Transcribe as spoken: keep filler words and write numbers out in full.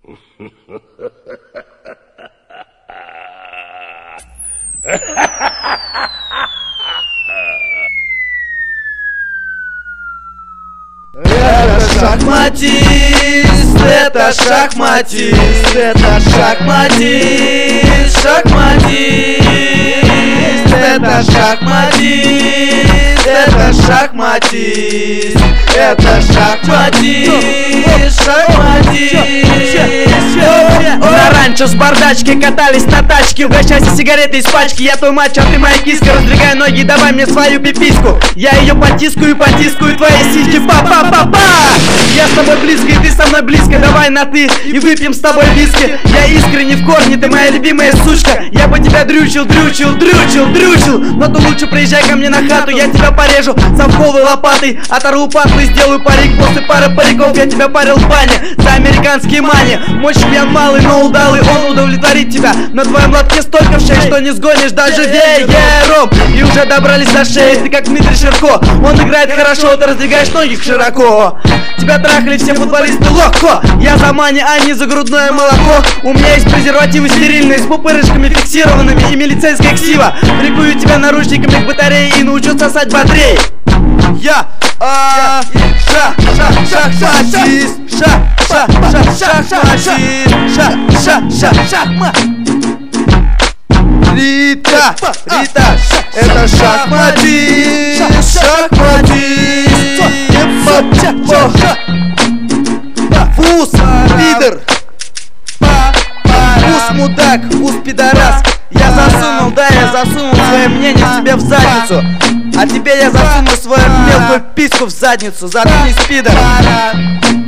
Это шахматист, это шахматист, это шахматист, шахматист, это шахматист, это шахматист, это шахматист, шахматист. На ранчо с бардачки катались на тачке, угощайся сигаретой из пачки. Я твой мачо, а ты моя киска. Раздвигай ноги, давай мне свою пиписку. Я ее потискаю, потискаю твои сиськи. Па-па-па-па! Я с тобой близко, и ты со мной близко. Давай на ты и выпьем с тобой виски. Я искренне в корне, ты моя любимая сучка. Я бы тебя дрючил, дрючил, дрючил, дрючил. Но ты лучше приезжай ко мне на хату. Я тебя порежу совковой лопатой, оторву патлы, сделаю парик. После пары париков я тебя парил в бане за американские мани. Мой шпион малый, но удалый, он удовлетворит тебя. На твоем лотке столько в шее, что не сгонишь даже веером. И уже добрались до шеи, ты как Дмитрий Ширко. Он играет хорошо, ты раздвигаешь ноги широко. Тебя трахали все футболисты легко. Я за мани, а не за грудное молоко. У меня есть презервативы стерильные, с пупырышками фиксированными и милицейская ксива. Прикую тебя наручниками к батарее и научу сосать бодрей. Я а ша ша ша шахматист, ша ша ша шахматист, ша ша ша шахмат. Рита, Рита, это шахматист, шахматист. Фус, пидор. Фус, мудак, фус, пидорас. Я засунул, да, я засунул свое мнение тебе в задницу. А теперь я засуну свою мелкую письку в задницу. Заткнись, пидор.